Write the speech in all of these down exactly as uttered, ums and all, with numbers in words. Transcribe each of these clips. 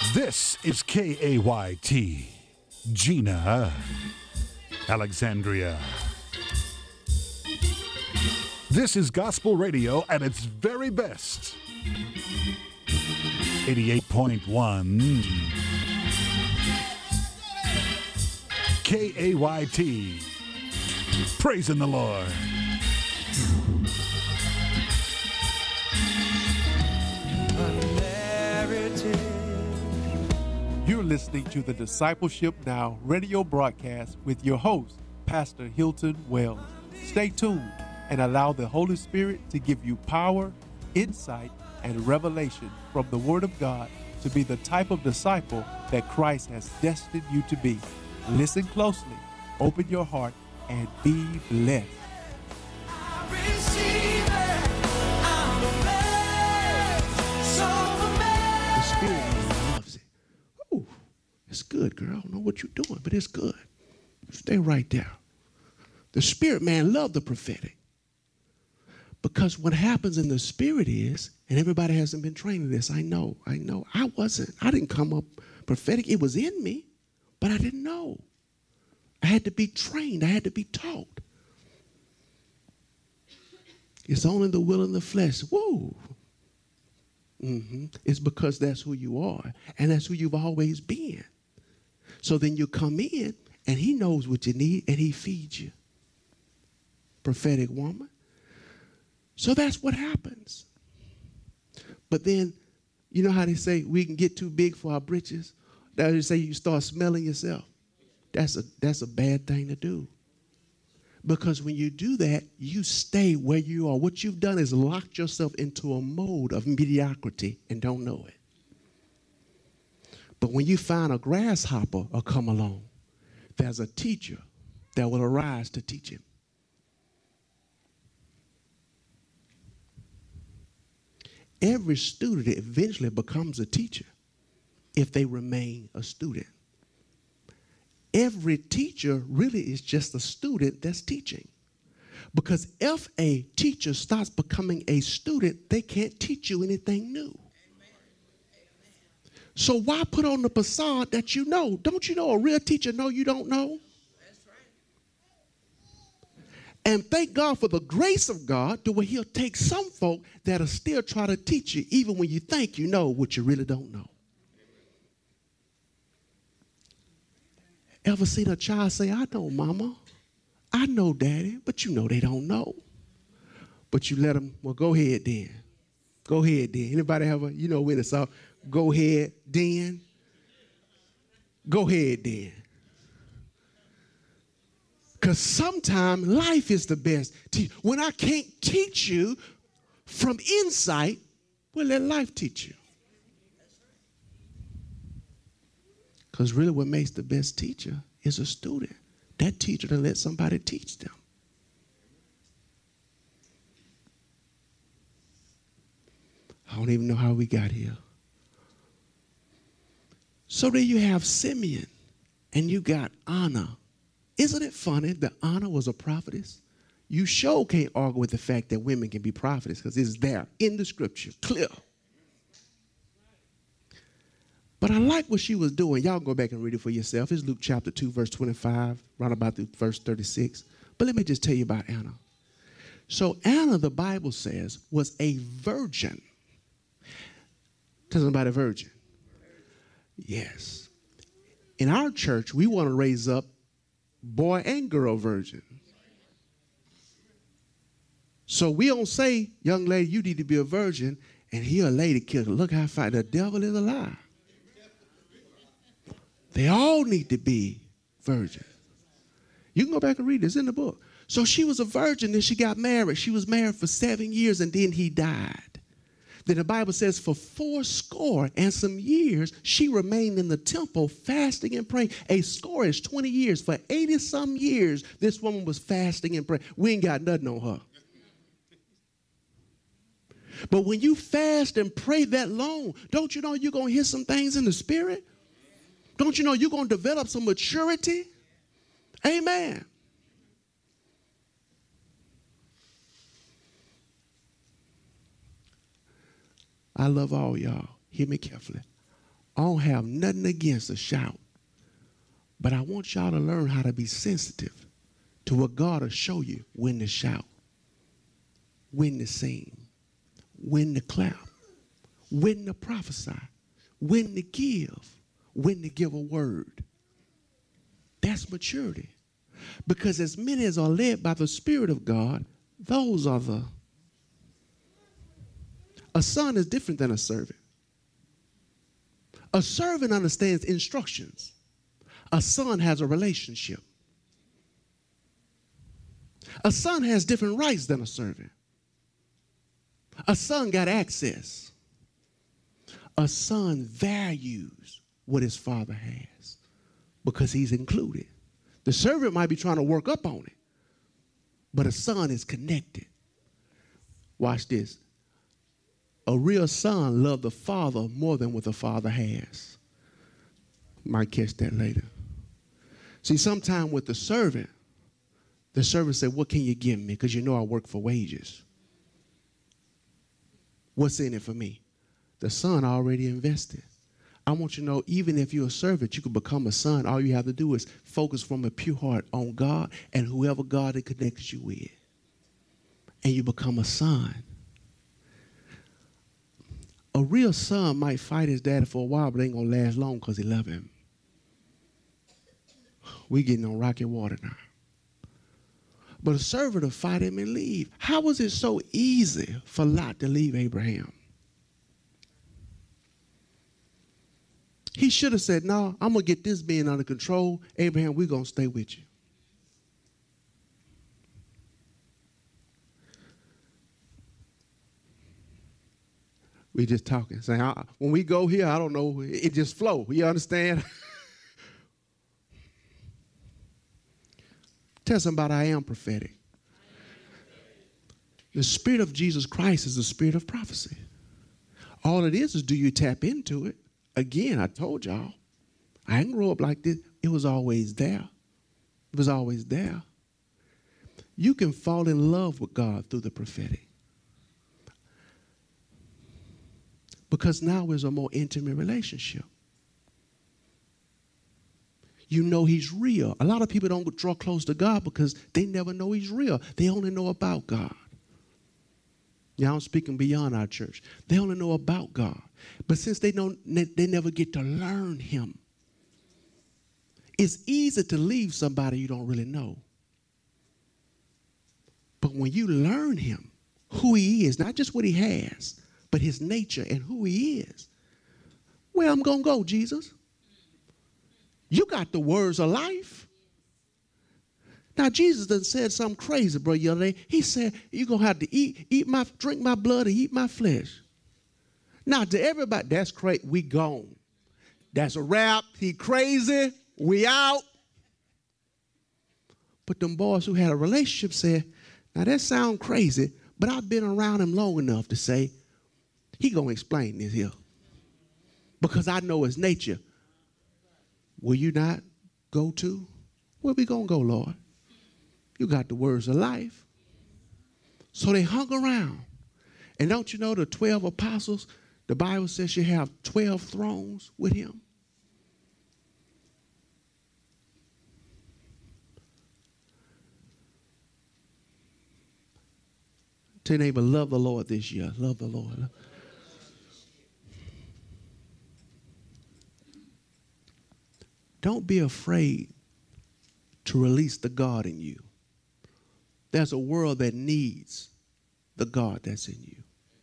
This is K A Y T, Gina, Alexandria. This is gospel radio at its very best. eighty-eight point one K A Y T, praising the Lord. You're listening to the Discipleship Now radio broadcast with your host, Pastor Hilton Wells. Stay tuned and allow the Holy Spirit to give you power, insight, and revelation from the Word of God to be the type of disciple that Christ has destined you to be. Listen closely, open your heart, and be blessed. The Spirit loves it. Ooh, it's good, girl. I don't know what you're doing, but it's good. Stay right there. The Spirit man love the prophetic. Because what happens in the Spirit is, and everybody hasn't been trained in this, I know, I know. I wasn't. I didn't come up prophetic. It was in me, but I didn't know. I had to be trained. I had to be taught. It's only the will and the flesh. Whoa. Mm-hmm. It's because that's who you are, and that's who you've always been. So then you come in, and he knows what you need, and he feeds you. Prophetic woman. So that's what happens. But then, you know how they say we can get too big for our britches? That is, say you start smelling yourself. That's a that's a bad thing to do. Because when you do that, you stay where you are. What you've done is locked yourself into a mode of mediocrity and don't know it. But when you find a grasshopper or come along, there's a teacher that will arise to teach him. Every student eventually becomes a teacher if they remain a student. Every teacher really is just a student that's teaching. Because if a teacher starts becoming a student, they can't teach you anything new. So why put on the facade that you know? Don't you know a real teacher know you don't know? That's right. And thank God for the grace of God to where he'll take some folk that'll still try to teach you even when you think you know what you really don't know. Ever seen a child say, I know, mama, I know, daddy, but you know they don't know. But you let them, well, go ahead then. Go ahead then. Anybody have a, you know when it's all, go ahead then. Go ahead then. Because sometimes life is the best. When I can't teach you from insight, well, let life teach you. Because really what makes the best teacher is a student. That teacher to let somebody teach them. I don't even know how we got here. So there you have Simeon and you got Anna. Isn't it funny that Anna was a prophetess? You sure can't argue with the fact that women can be prophetess because it's there in the scripture, clear. But I like what she was doing. Y'all go back and read it for yourself. It's Luke chapter two, verse twenty-five, right about through verse thirty-six. But let me just tell you about Anna. So Anna, the Bible says, was a virgin. Tell somebody a virgin. Yes. In our church, we want to raise up boy and girl virgin. So we don't say, young lady, you need to be a virgin, and here a lady killer. Look how far the devil is a lie. They all need to be virgins. You can go back and read this in the book. So she was a virgin and she got married. She was married for seven years and then he died. Then the Bible says for four score and some years, she remained in the temple fasting and praying. A score is twenty years. For eighty some years, this woman was fasting and praying. We ain't got nothing on her. But when you fast and pray that long, don't you know you're going to hear some things in the spirit? Don't you know you're going to develop some maturity? Amen. I love all y'all. Hear me carefully. I don't have nothing against a shout. But I want y'all to learn how to be sensitive to what God will show you when to shout, when to sing, when to clap, when to prophesy, when to give, when to give a word. That's maturity. Because as many as are led by the Spirit of God, those are the... A son is different than a servant. A servant understands instructions. A son has a relationship. A son has different rights than a servant. A son got access. A son values what his father has because he's included. The servant might be trying to work up on it, but a son is connected. Watch this. A real son loves the father more than what the father has. Might catch that later. See, sometime with the servant, the servant said, what can you give me? Because you know I work for wages. What's in it for me? The son already invested. I want you to know, even if you're a servant, you can become a son. All you have to do is focus from a pure heart on God and whoever God it connects you with. And you become a son. A real son might fight his daddy for a while, but ain't going to last long because he love him. We getting on rocky water now. But a servant will fight him and leave. How was it so easy for Lot to leave Abraham? He should have said, no, I'm going to get this being under control. Abraham, we're going to stay with you. We just talking, saying, I, when we go here, I don't know, it just flow. You understand? Tell somebody I am prophetic. The Spirit of Jesus Christ is the spirit of prophecy. All it is is do you tap into it? Again, I told y'all, I didn't grow up like this. It was always there. It was always there. You can fall in love with God through the prophetic. Because now there's a more intimate relationship. You know he's real. A lot of people don't draw close to God because they never know he's real. They only know about God. Now I'm speaking beyond our church. They only know about God. But since they don't, they never get to learn him. It's easy to leave somebody you don't really know. But when you learn him, who he is, not just what he has, but his nature and who he is. Where I'm going to go, Jesus? You got the words of life. Now, Jesus done said something crazy, bro, the other day. He said, you're going to have to eat, eat my, drink my blood and eat my flesh. Now, to everybody, that's crazy. We gone. That's a wrap. He crazy. We out. But them boys who had a relationship said, now that sound crazy, but I've been around him long enough to say, he going to explain this here. Because I know his nature. Will you not go to? Where we going to go, Lord? You got the words of life. So they hung around. And don't you know the twelve apostles, the Bible says you have twelve thrones with him? Tell your neighbor, love the Lord this year. Love the Lord. Don't be afraid to release the God in you. There's a world that needs the God that's in you.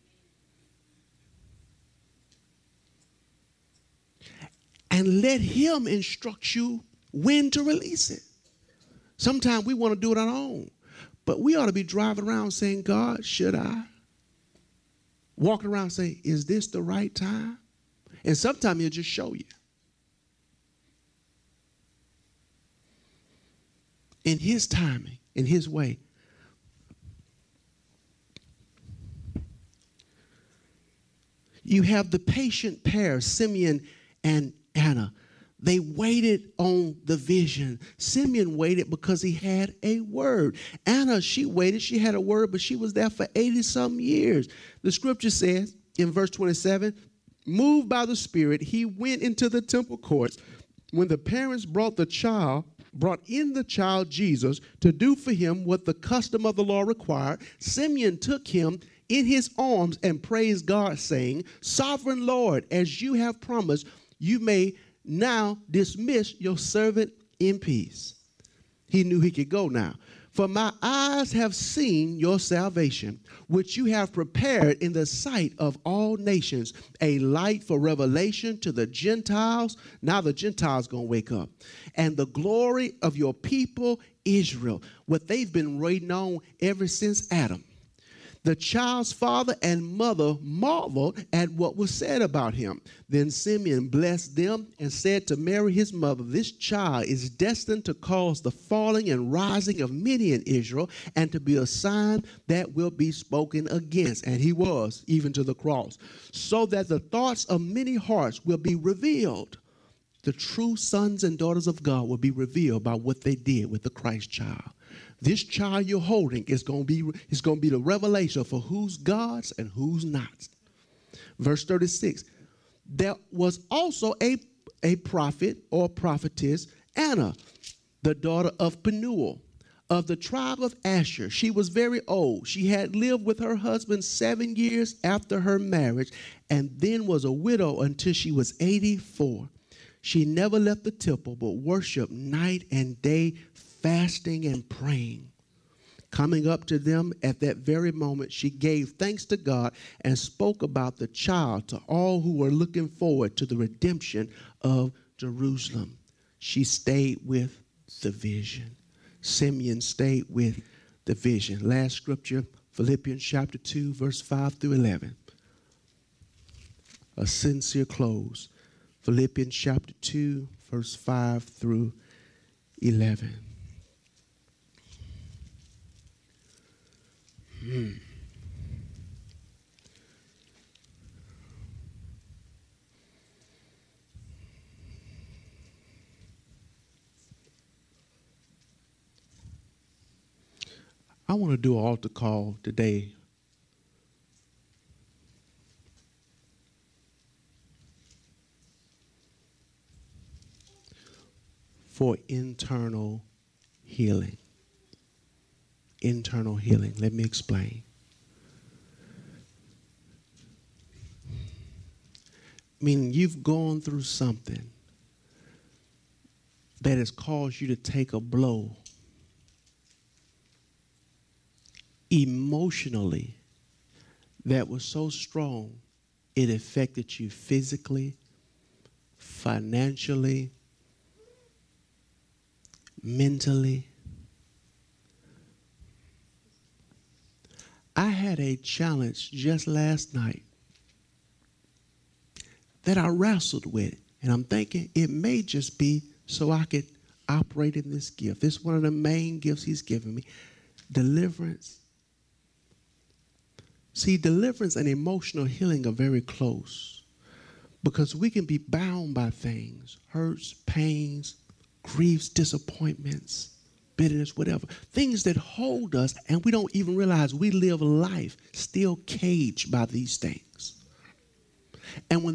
And let him instruct you when to release it. Sometimes we want to do it on our own. But we ought to be driving around saying, God, should I? Walking around saying, is this the right time? And sometimes he'll just show you. In his timing, in his way. You have the patient pair, Simeon and Anna. They waited on the vision. Simeon waited because he had a word. Anna, she waited. She had a word, but she was there for eighty-some years. The scripture says in verse twenty-seven, moved by the Spirit, he went into the temple courts. When the parents brought the child, brought in the child Jesus to do for him what the custom of the law required, Simeon took him in his arms and praised God, saying, Sovereign Lord, as you have promised, you may now dismiss your servant in peace. He knew he could go now. For my eyes have seen your salvation, which you have prepared in the sight of all nations, a light for revelation to the Gentiles. Now the Gentiles going to wake up. And the glory of your people, Israel, what they've been waiting on ever since Adam. The child's father and mother marveled at what was said about him. Then Simeon blessed them and said to Mary, his mother, this child is destined to cause the falling and rising of many in Israel and to be a sign that will be spoken against. And he was, even to the cross, so that the thoughts of many hearts will be revealed. The true sons and daughters of God will be revealed by what they did with the Christ child. This child you're holding is going to be is going to be the revelation for who's God's and who's not. Verse thirty-six. There was also a, a prophet or prophetess, Anna, the daughter of Penuel, of the tribe of Asher. She was very old. She had lived with her husband seven years after her marriage and then was a widow until she was eighty-four. She never left the temple but worshiped night and day, fasting and praying. Coming up to them at that very moment, she gave thanks to God and spoke about the child to all who were looking forward to the redemption of Jerusalem. She stayed with the vision. Simeon stayed with the vision. Last scripture, Philippians chapter two, verse five through eleven. A sincere close. Philippians chapter two, verse five through eleven. Hmm. I want to do an altar call today. For internal healing. Internal healing. Let me explain. Meaning you've gone through something that has caused you to take a blow emotionally that was so strong it affected you physically, financially, mentally. I had a challenge just last night that I wrestled with, and I'm thinking it may just be so I could operate in this gift. This is one of the main gifts he's given me, deliverance. See, deliverance and emotional healing are very close because we can be bound by things, hurts, pains, griefs, disappointments, bitterness, whatever, things that hold us, and we don't even realize we live life still caged by these things. And when